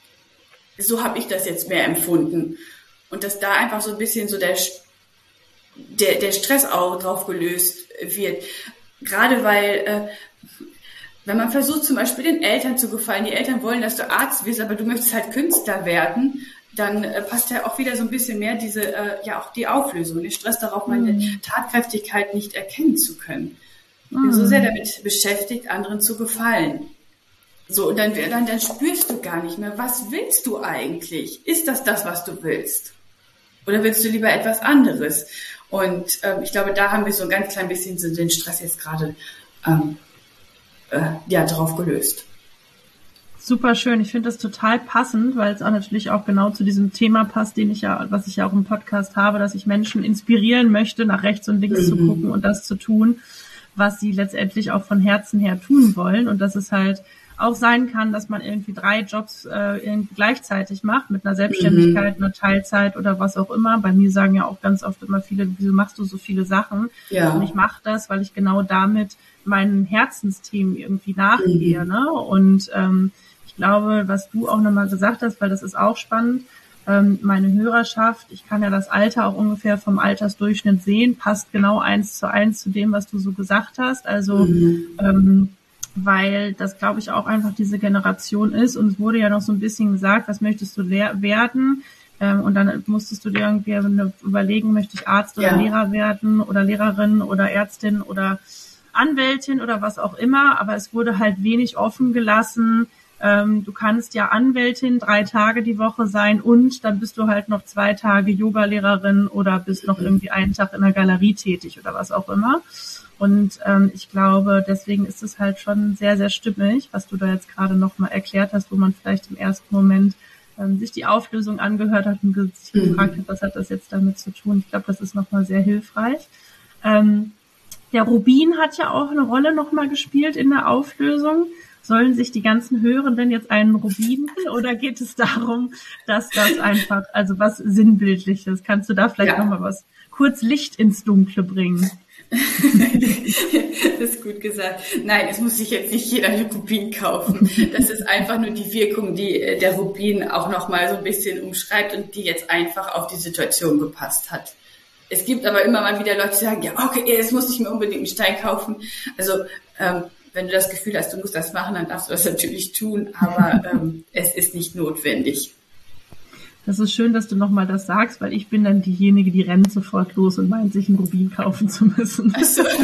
so habe ich das jetzt mehr empfunden. Und dass da einfach so ein bisschen so der Der, der Stress auch drauf gelöst wird. Gerade weil, äh, wenn man versucht zum Beispiel den Eltern zu gefallen, die Eltern wollen, dass du Arzt wirst, aber du möchtest halt Künstler werden, dann äh, passt ja auch wieder so ein bisschen mehr diese, äh, ja auch die Auflösung, der Stress darauf, meine mhm. Tatkräftigkeit nicht erkennen zu können. Ich bin mhm. so sehr damit beschäftigt, anderen zu gefallen. So, und dann, dann, dann spürst du gar nicht mehr, was willst du eigentlich? Ist das das, was du willst? Oder willst du lieber etwas anderes? Und ähm, ich glaube, da haben wir so ein ganz klein bisschen so den Stress jetzt gerade ähm, äh, ja, drauf gelöst. Super schön. Ich finde das total passend, weil es auch natürlich auch genau zu diesem Thema passt, den ich ja, was ich ja auch im Podcast habe, dass ich Menschen inspirieren möchte, nach rechts und links mhm. zu gucken und das zu tun, was sie letztendlich auch von Herzen her tun wollen. Und dass es halt auch sein kann, dass man irgendwie drei Jobs äh, irgendwie gleichzeitig macht, mit einer Selbstständigkeit, mhm. einer Teilzeit oder was auch immer. Bei mir sagen ja auch ganz oft immer viele, wieso machst du so viele Sachen? Ja. Und ich mache das, weil ich genau damit meinen Herzensthemen irgendwie nachgehe. Mhm. Ne? Und ähm, ich glaube, was du auch nochmal gesagt hast, weil das ist auch spannend, ähm, meine Hörerschaft, ich kann ja das Alter auch ungefähr vom Altersdurchschnitt sehen, passt genau eins zu eins zu dem, was du so gesagt hast. Also mhm. ähm, weil das, glaube ich, auch einfach diese Generation ist. Und es wurde ja noch so ein bisschen gesagt, was möchtest du lehr- werden? Ähm, und dann musstest du dir irgendwie überlegen, möchte ich Arzt oder ja. Lehrer werden oder Lehrerin oder Ärztin oder Anwältin oder was auch immer. Aber es wurde halt wenig offen gelassen. Ähm, du kannst ja Anwältin drei Tage die Woche sein und dann bist du halt noch zwei Tage Yoga-Lehrerin oder bist noch irgendwie einen Tag in der Galerie tätig oder was auch immer. Und ähm, ich glaube, deswegen ist es halt schon sehr, sehr stimmig, was du da jetzt gerade nochmal erklärt hast, wo man vielleicht im ersten Moment ähm, sich die Auflösung angehört hat und sich gefragt hat, was hat das jetzt damit zu tun. Ich glaube, das ist nochmal sehr hilfreich. Ähm, der Rubin hat ja auch eine Rolle nochmal gespielt in der Auflösung. Sollen sich die ganzen Hörenden jetzt einen Rubin oder geht es darum, dass das einfach, also was Sinnbildliches? Kannst du da vielleicht ja. nochmal was kurz Licht ins Dunkle bringen? Das ist gut gesagt. Nein, es muss sich jetzt nicht jeder einen Rubin kaufen. Das ist einfach nur die Wirkung, die der Rubin auch nochmal so ein bisschen umschreibt und die jetzt einfach auf die Situation gepasst hat. Es gibt aber immer mal wieder Leute, die sagen, ja, okay, jetzt muss ich mir unbedingt einen Stein kaufen. Also, ähm, wenn du das Gefühl hast, du musst das machen, dann darfst du das natürlich tun, aber ähm, es ist nicht notwendig. Das ist schön, dass du nochmal das sagst, weil ich bin dann diejenige, die rennt sofort los und meint, sich einen Rubin kaufen zu müssen. Ach so.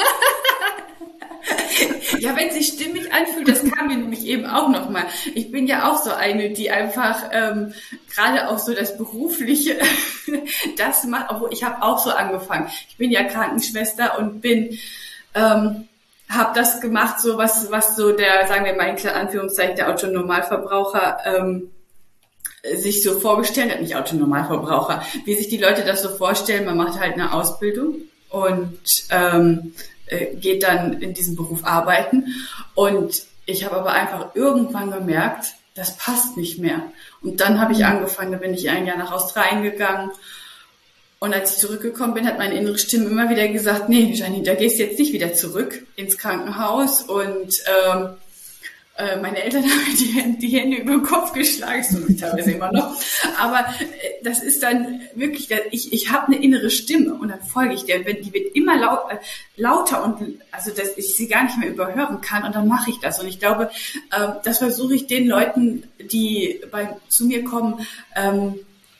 Ja, wenn es sich stimmig anfühlt, das kam mir nämlich eben auch nochmal. Ich bin ja auch so eine, die einfach ähm, gerade auch so das Berufliche, das macht, obwohl ich habe auch so angefangen. Ich bin ja Krankenschwester und bin... Ähm, habe das gemacht, so was was so der, sagen wir mal in Anführungszeichen, der Autonormalverbraucher ähm, sich so vorgestellt hat, nicht Autonormalverbraucher, wie sich die Leute das so vorstellen, man macht halt eine Ausbildung und ähm, äh, geht dann in diesem Beruf arbeiten. Und ich habe aber einfach irgendwann gemerkt, das passt nicht mehr. Und dann habe ich angefangen, da bin ich ein Jahr nach Australien gegangen. Und als ich zurückgekommen bin, hat meine innere Stimme immer wieder gesagt, nee, Janine, da gehst du jetzt nicht wieder zurück ins Krankenhaus. Und ähm, äh, meine Eltern haben die, die Hände über den Kopf geschlagen, das tue ich teilweise immer noch. Aber äh, das ist dann wirklich, ich, ich habe eine innere Stimme und dann folge ich der. Die wird immer laut, äh, lauter und also dass ich sie gar nicht mehr überhören kann und dann mache ich das. Und ich glaube, äh, das versuche ich den Leuten, die bei zu mir kommen, ähm,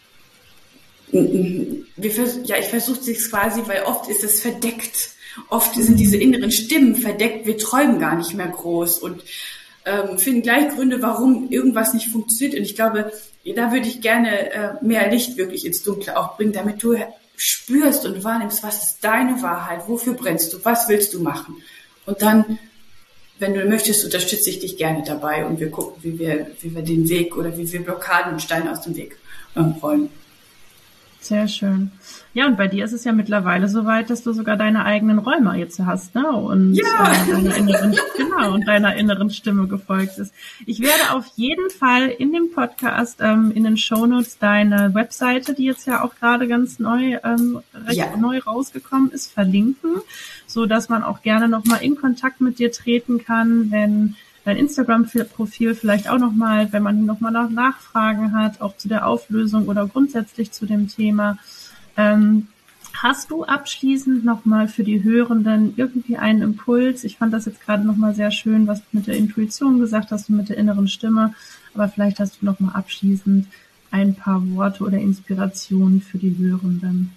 Wir vers- ja, ich versuche es quasi, weil oft ist es verdeckt. Oft sind diese inneren Stimmen verdeckt. Wir träumen gar nicht mehr groß und ähm, finden gleich Gründe, warum irgendwas nicht funktioniert. Und ich glaube, da würde ich gerne äh, mehr Licht wirklich ins Dunkle auch bringen, damit du spürst und wahrnimmst, was ist deine Wahrheit, wofür brennst du, was willst du machen. Und dann, wenn du möchtest, unterstütze ich dich gerne dabei und wir gucken, wie wir, wie wir den Weg oder wie wir Blockaden und Steine aus dem Weg ähm, räumen. Sehr schön. Ja, und bei dir ist es ja mittlerweile so weit, dass du sogar deine eigenen Räume jetzt hast, ne? Und ja. äh, deiner inneren, genau, und deiner inneren Stimme gefolgt ist. Ich werde auf jeden Fall in dem Podcast ähm, in den Shownotes deine Webseite, die jetzt ja auch gerade ganz neu ähm, recht ja. neu rausgekommen ist, verlinken, so dass man auch gerne nochmal in Kontakt mit dir treten kann, wenn dein Instagram-Profil vielleicht auch nochmal, wenn man nochmal nach Nachfragen hat, auch zu der Auflösung oder grundsätzlich zu dem Thema. Ähm, hast du abschließend nochmal für die Hörenden irgendwie einen Impuls? Ich fand das jetzt gerade nochmal sehr schön, was du mit der Intuition gesagt hast und mit der inneren Stimme. Aber vielleicht hast du nochmal abschließend ein paar Worte oder Inspirationen für die Hörenden.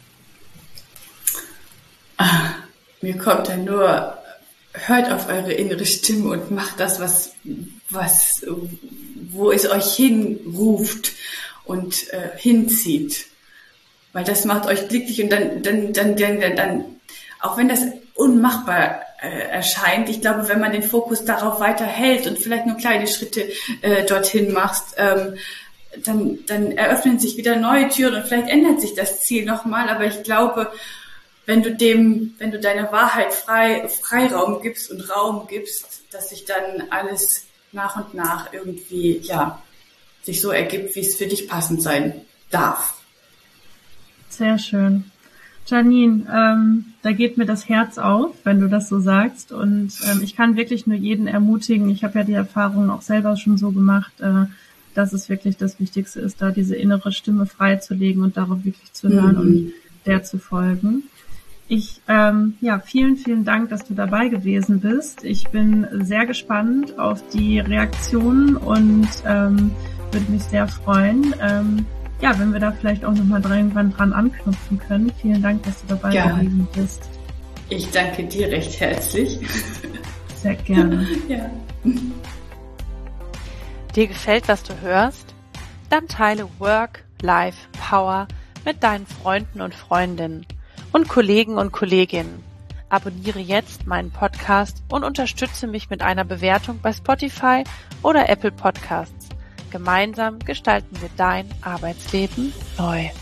Ah, mir kommt dann nur... Hört auf eure innere Stimme und macht das, was, was, wo es euch hinruft und äh, hinzieht, weil das macht euch glücklich und dann, dann, dann, dann, dann auch wenn das unmachbar äh, erscheint, ich glaube, wenn man den Fokus darauf weiter hält und vielleicht nur kleine Schritte äh, dorthin machst, ähm, dann, dann eröffnen sich wieder neue Türen und vielleicht ändert sich das Ziel nochmal, aber ich glaube, wenn du dem, wenn du deiner Wahrheit frei, Freiraum gibst und Raum gibst, dass sich dann alles nach und nach irgendwie, ja, sich so ergibt, wie es für dich passend sein darf. Sehr schön. Janine, ähm, da geht mir das Herz auf, wenn du das so sagst und ähm, ich kann wirklich nur jeden ermutigen, ich habe ja die Erfahrung auch selber schon so gemacht, äh, dass es wirklich das Wichtigste ist, da diese innere Stimme freizulegen und darauf wirklich zu hören mhm. und der zu folgen. Ich, ähm, ja, vielen, vielen Dank, dass du dabei gewesen bist. Ich bin sehr gespannt auf die Reaktionen und ähm, würde mich sehr freuen, ähm, ja, wenn wir da vielleicht auch nochmal irgendwann dran anknüpfen können. Vielen Dank, dass du dabei ja. gewesen bist. Ich danke dir recht herzlich. Sehr gerne. Ja. Dir gefällt, was du hörst? Dann teile Work, Life, Power mit deinen Freunden und Freundinnen und Kollegen und Kolleginnen. Abonniere jetzt meinen Podcast und unterstütze mich mit einer Bewertung bei Spotify oder Apple Podcasts. Gemeinsam gestalten wir dein Arbeitsleben neu.